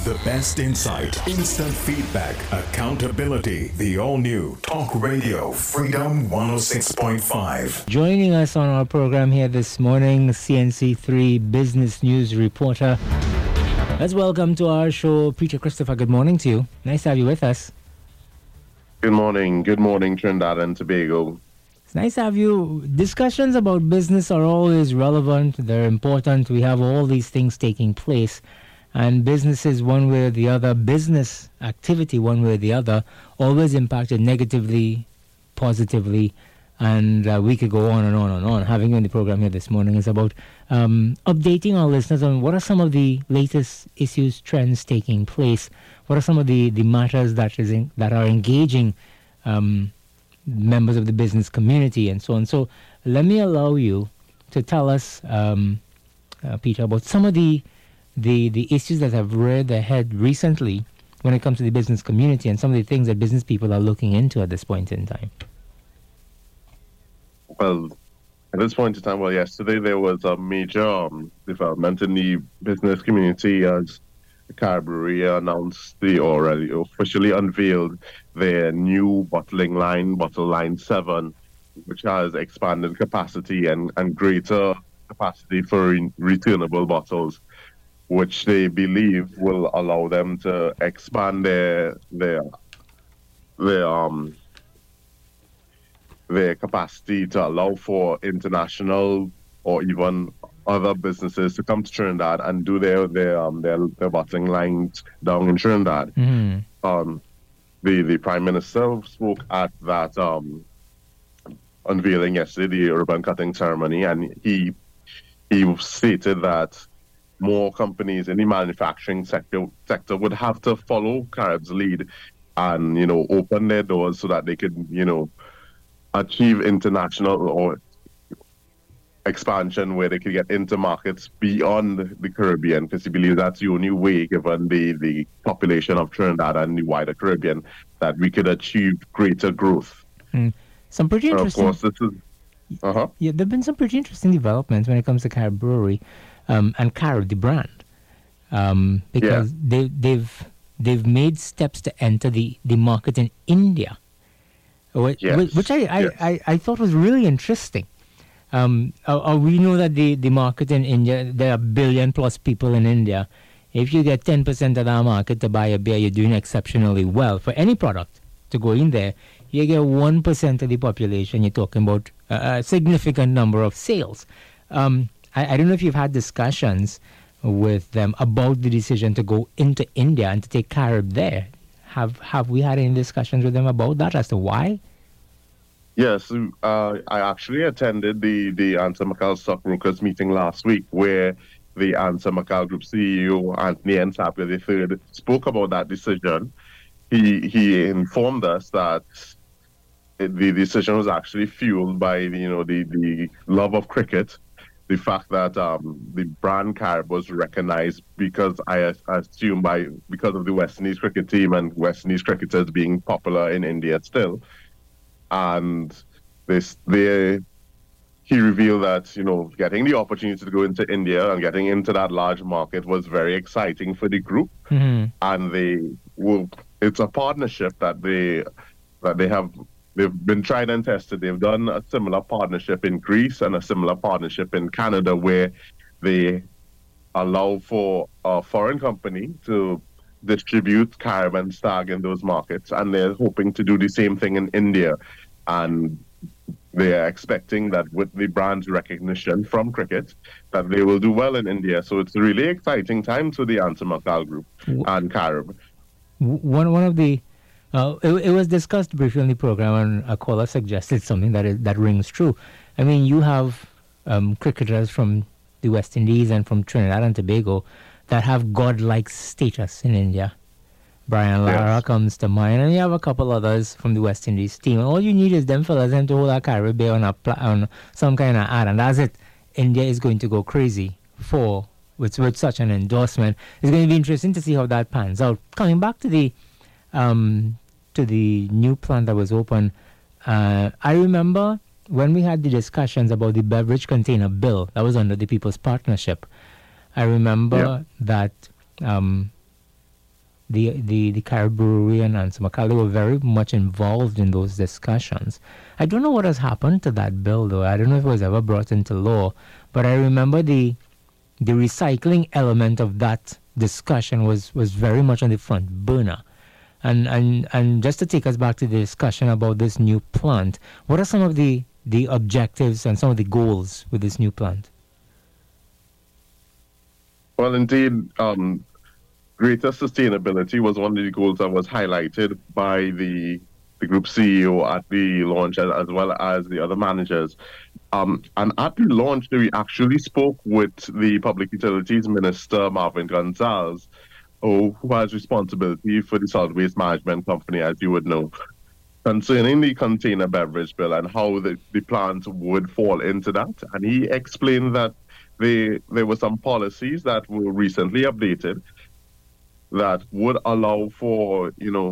The best insight, instant feedback, accountability. The all-new Talk Radio Freedom 106.5. Joining us on our program here this morning, CNC3 Business News reporter. Let's welcome to our show, Peter Christopher. Good morning to you. Nice to have you with us. Good morning. Good morning, Trinidad and Tobago. It's nice to have you. Discussions about business are always relevant. They're important. We have all these things taking place. And businesses, one way or the other, business activity, one way or the other, always impacted negatively, positively, and we could go on and on and on. Having you on the program here this morning is about updating our listeners on what are some of the latest issues, trends taking place. What are some of the matters that are engaging members of the business community and so on. So let me allow you to tell us, Peter, about some of the issues that have reared their head recently when it comes to the business community and some of the things that business people are looking into at this point in time. Well, at this point in time, yesterday there was a major development in the business community as Caribbean announced already officially unveiled their new bottling line, Bottle Line 7, which has expanded capacity and greater capacity for returnable bottles, which they believe will allow them to expand their capacity to allow for international or even other businesses to come to Trinidad and do their bottling lines down in Trinidad. Mm-hmm. The Prime Minister spoke at that unveiling yesterday, the ribbon cutting ceremony, and he stated that more companies in the manufacturing sector would have to follow Carib's lead and, open their doors so that they could, achieve international or expansion where they could get into markets beyond the Caribbean, because he believes that's the only way, given the population of Trinidad and the wider Caribbean, that we could achieve greater growth. Some pretty interesting. Of course, this is. Yeah, there've been some pretty interesting developments when it comes to Carib Brewery. And Carib, the brand, because they've made steps to enter the market in India, which I thought was really interesting. We know that the market in India, there are 1 billion plus people in India. If you get 10% of that market to buy a beer, you're doing exceptionally well. For any product to go in there, you get 1% of the population. You're talking about a significant number of sales. I don't know if you've had discussions with them about the decision to go into India and to take Carib there. Have we had any discussions with them about that as to why? Yes, I actually attended the Answer Macau Stockbrokers meeting last week, where the Answer Macau Group CEO, Anthony N. Sapia III, spoke about that decision. He informed us that the decision was actually fueled by the love of cricket. The fact that the brand Carib was recognized because I assume because of the West Indies cricket team and West Indies cricketers being popular in India still, and he revealed that getting the opportunity to go into India and getting into that large market was very exciting for the group, and it's a partnership that they have. They've been tried and tested. They've done a similar partnership in Greece and a similar partnership in Canada, where they allow for a foreign company to distribute Carib and Stag in those markets. And they're hoping to do the same thing in India. And they're expecting that with the brand's recognition from cricket, that they will do well in India. So it's a really exciting time to the Answer Macau Group and Carib. One of the it was discussed briefly on the program, and a caller suggested something that rings true. I mean, you have cricketers from the West Indies and from Trinidad and Tobago that have godlike status in India. Brian Lara comes to mind, and you have a couple others from the West Indies team. And all you need is them fellas to hold a Carib Beer on some kind of ad, and that's it. India is going to go crazy with such an endorsement. It's going to be interesting to see how that pans out. Coming back to the new plant that was open, I remember when we had the discussions about the beverage container bill that was under the People's Partnership. I remember that the Carib Brewery and Anson McCall, they were very much involved in those discussions. I don't know what has happened to that bill, though. I don't know if it was ever brought into law, but I remember the recycling element of that discussion was very much on the front burner. And just to take us back to the discussion about this new plant, what are some of the objectives and some of the goals with this new plant? Well, indeed, greater sustainability was one of the goals that was highlighted by the group CEO at the launch, as well as the other managers. And at the launch, we actually spoke with the Public Utilities Minister, Marvin Gonzalez, who has responsibility for the solid waste management company, as you would know, concerning the container beverage bill and how the plant would fall into that. And he explained that there were some policies that were recently updated that would allow for,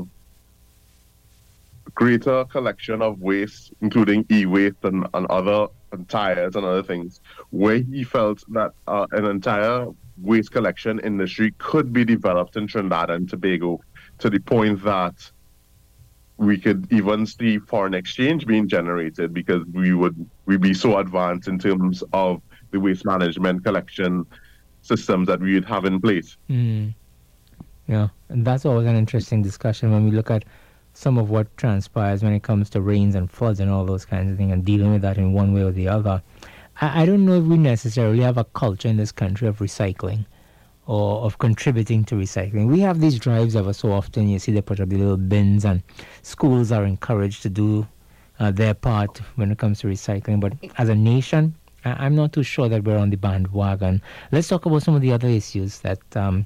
greater collection of waste, including e-waste and other and tires and other things, where he felt that an entire waste collection industry could be developed in Trinidad and Tobago, to the point that we could even see foreign exchange being generated, because we'd be so advanced in terms of the waste management collection systems that we would have in place. Yeah, and that's always an interesting discussion when we look at some of what transpires when it comes to rains and floods and all those kinds of things, and dealing with that in one way or the other. I don't know if we necessarily have a culture in this country of recycling or of contributing to recycling. We have these drives ever so often. You see they put up the little bins, and schools are encouraged to do their part when it comes to recycling. But as a nation, I'm not too sure that we're on the bandwagon. Let's talk about some of the other issues that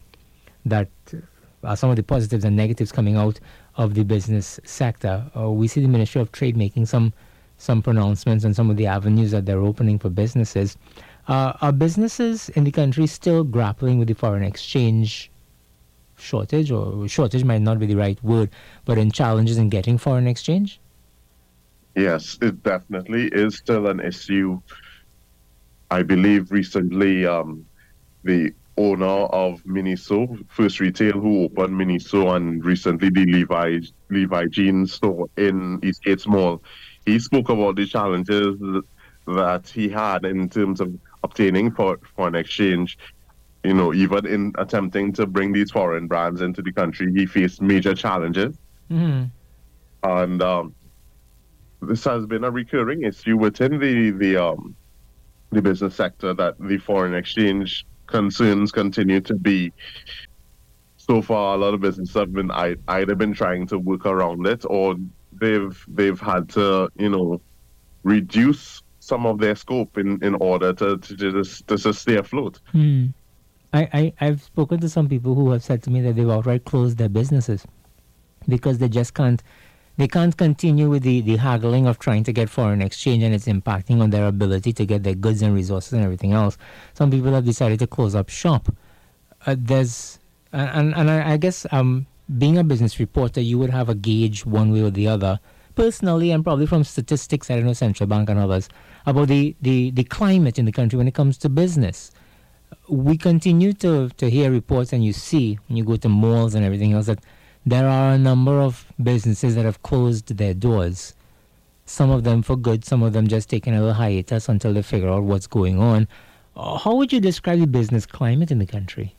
are some of the positives and negatives coming out of the business sector. We see the Ministry of Trade making some pronouncements on some of the avenues that they're opening for businesses. Are businesses in the country still grappling with the foreign exchange shortage, or shortage might not be the right word, but in challenges in getting foreign exchange? Yes, it definitely is still an issue. I believe recently the owner of Miniso, First Retail, who opened Miniso, and recently the Levi Jeans store in Eastgate Mall, he spoke about the challenges that he had in terms of obtaining foreign exchange. Even in attempting to bring these foreign brands into the country, he faced major challenges. Mm-hmm. And this has been a recurring issue within the business sector, that the foreign exchange concerns continue to be. So far, a lot of businesses have been either been trying to work around it, or they've had to reduce some of their scope in order to just stay afloat. I've spoken to some people who have said to me that they've outright closed their businesses because they just can't continue with the haggling of trying to get foreign exchange, and it's impacting on their ability to get their goods and resources and everything else. Some people have decided to close up shop. I guess being a business reporter, you would have a gauge one way or the other, personally, and probably from statistics, I don't know, Central Bank and others, about the climate in the country when it comes to business. We continue to hear reports, and you see when you go to malls and everything else, that there are a number of businesses that have closed their doors. Some of them for good, some of them just taking a little hiatus until they figure out what's going on. How would you describe the business climate in the country?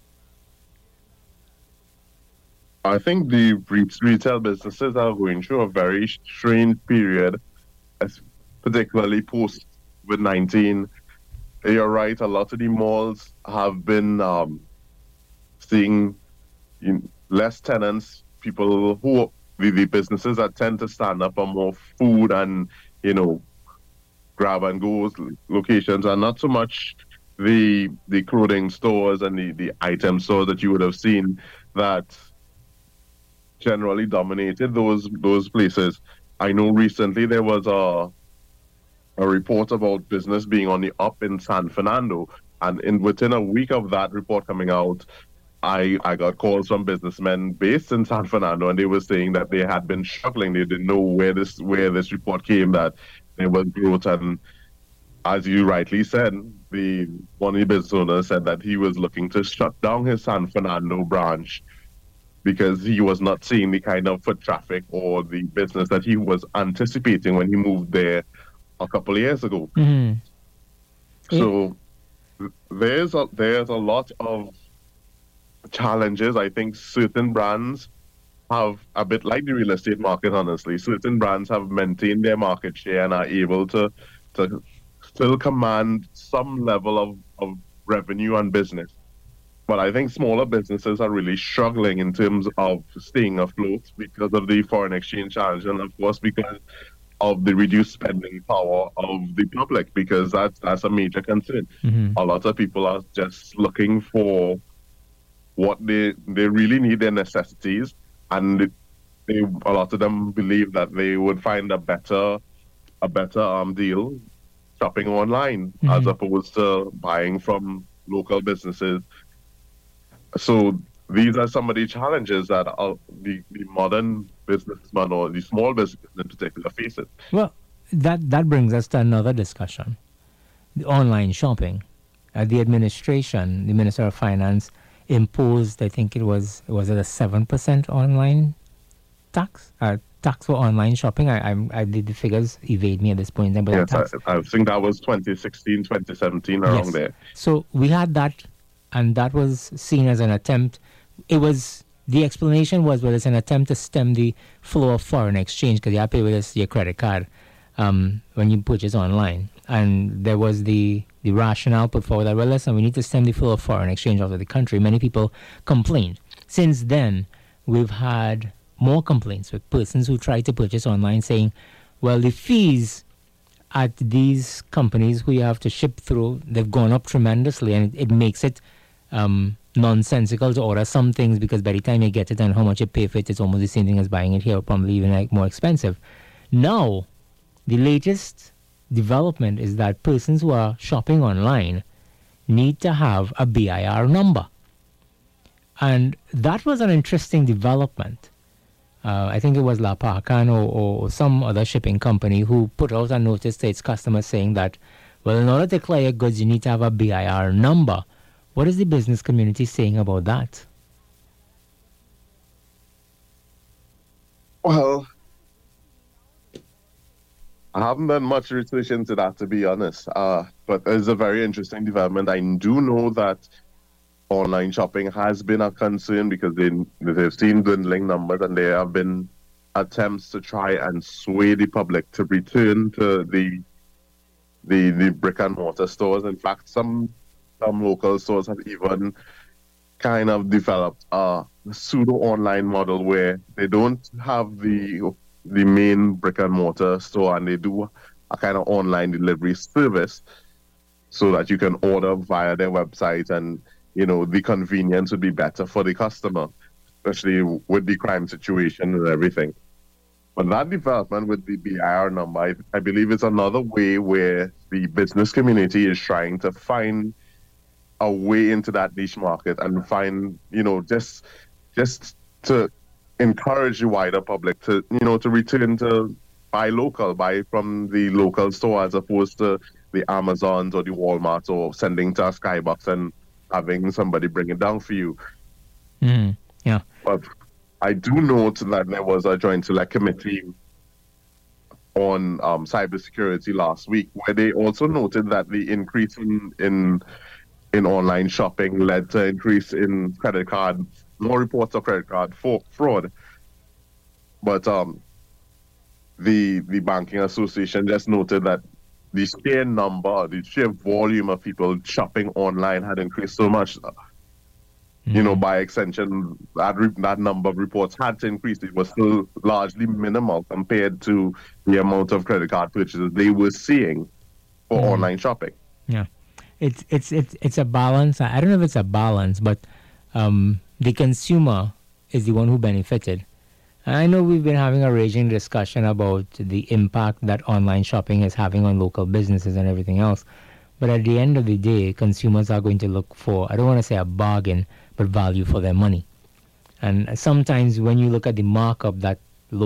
I think the retail businesses are going through a very strange period, particularly post-COVID-19. You're right, a lot of the malls have been seeing less tenants. People who the businesses that tend to stand up are more food and grab and go locations, and not so much the clothing stores and the item stores that you would have seen that generally dominated those places. I know recently there was a report about business being on the up in San Fernando, and within a week of that report coming out, I got calls from businessmen based in San Fernando, and they were saying that they had been struggling. They didn't know where this report came, that there was growth. And as you rightly said, one of the business owners said that he was looking to shut down his San Fernando branch because he was not seeing the kind of foot traffic or the business that he was anticipating when he moved there a couple of years ago. Mm-hmm. So there's a lot of challenges. I think certain brands have, a bit like the real estate market, honestly, certain brands have maintained their market share and are able to still command some level of revenue and business. But I think smaller businesses are really struggling in terms of staying afloat because of the foreign exchange challenge, and of course because of the reduced spending power of the public, because that's a major concern. Mm-hmm. A lot of people are just looking for what they really need, their necessities, and a lot of them believe that they would find a better deal shopping online as opposed to buying from local businesses. So these are some of the challenges that the modern businessman or the small business in particular faces. Well, that brings us to another discussion: the online shopping. The administration, the Minister of Finance, imposed, I think was it a 7% online tax? Tax for online shopping. I did the figures evade me at this point. But yes, I think that was 2016, 2017, around there. So we had that, and that was seen as an attempt. The explanation was, well, it's an attempt to stem the flow of foreign exchange because you have to pay with your credit card when you purchase online. And there was the rationale put forward that, well, listen, we need to stem the flow of foreign exchange out of the country. Many people complained. Since then, we've had more complaints with persons who try to purchase online saying, well, the fees at these companies who you have to ship through, they've gone up tremendously, and it makes it nonsensical to order some things because by the time you get it and how much you pay for it, it's almost the same thing as buying it here, or probably even more expensive. Now, the latest development is that persons who are shopping online need to have a BIR number. And that was an interesting development. I think it was La Parcan or some other shipping company who put out a notice to its customers saying that, well, in order to clear your goods, you need to have a BIR number. What is the business community saying about that? Well, I haven't done much research into that, to be honest. But it's a very interesting development. I do know that online shopping has been a concern because they've seen dwindling numbers, and there have been attempts to try and sway the public to return to the brick and mortar stores. In fact, some local stores have even kind of developed a pseudo online model where they don't have the main brick and mortar store, and they do a kind of online delivery service so that you can order via their website, and the convenience would be better for the customer, especially with the crime situation and everything. But that development with the BIR number, I believe it's another way where the business community is trying to find a way into that niche market and find, just to encourage the wider public to return to buy from the local store as opposed to the Amazons or the Walmarts, or sending to a Skybox and having somebody bring it down for you. Yeah. But I do note that there was a joint select committee on cybersecurity last week, where they also noted that the increase in online shopping led to increase in more reports of credit card fraud. But the Banking Association just noted that the sheer volume of people shopping online had increased so much. By extension, that number of reports had to increase. It was still largely minimal compared to the amount of credit card purchases they were seeing for online shopping. Yeah, it's a balance. I don't know if it's a balance, but the consumer is the one who benefited. I know we've been having a raging discussion about the impact that online shopping is having on local businesses and everything else. But at the end of the day, consumers are going to look for, I don't want to say a bargain, but value for their money. And sometimes when you look at the markup that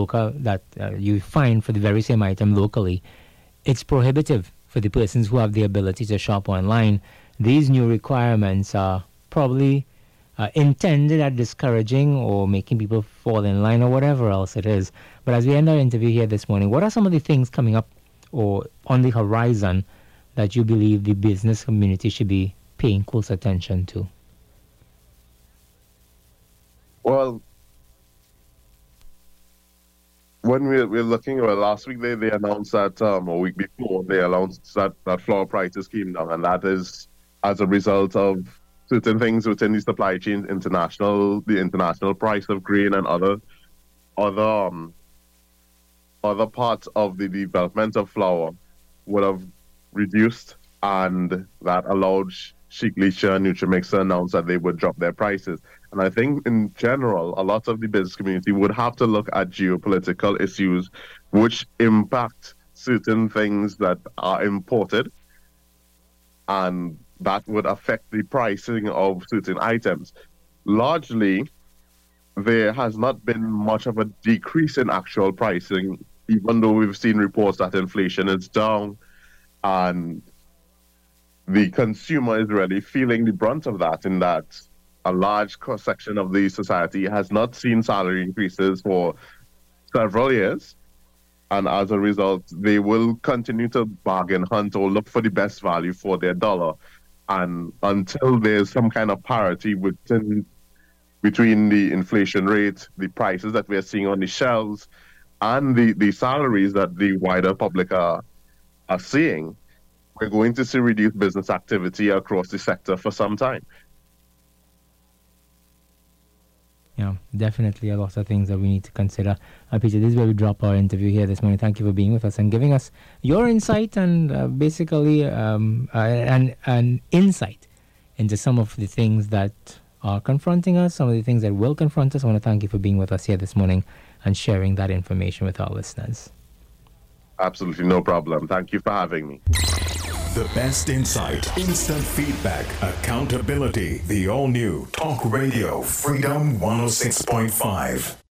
you find for the very same item locally, it's prohibitive for the persons who have the ability to shop online. These new requirements are probably intended at discouraging or making people fall in line or whatever else it is. But as we end our interview here this morning, what are some of the things coming up or on the horizon that you believe the business community should be paying close attention to? Well, when we're looking, last week they announced that, a week before, they announced that flour prices came down, and that is as a result of certain things within the supply chain, the international price of grain and other parts of the development of flour would have reduced, and that allowed Sheikh Leisha and Nutrimix to announce that they would drop their prices. And I think in general, a lot of the business community would have to look at geopolitical issues which impact certain things that are imported, and that would affect the pricing of certain items. Largely, there has not been much of a decrease in actual pricing, even though we've seen reports that inflation is down and the consumer is really feeling the brunt of that, in that a large cross-section of the society has not seen salary increases for several years. And as a result, they will continue to bargain hunt or look for the best value for their dollar. And until there's some kind of parity between the inflation rate, the prices that we're seeing on the shelves, and the salaries that the wider public are seeing, we're going to see reduced business activity across the sector for some time. Yeah, definitely a lot of things that we need to consider. Peter, this is where we drop our interview here this morning. Thank you for being with us and giving us your insight and basically an insight into some of the things that are confronting us, some of the things that will confront us. I want to thank you for being with us here this morning and sharing that information with our listeners. Absolutely no problem. Thank you for having me. The best insight, instant feedback, accountability. The all-new Talk Radio Freedom 106.5.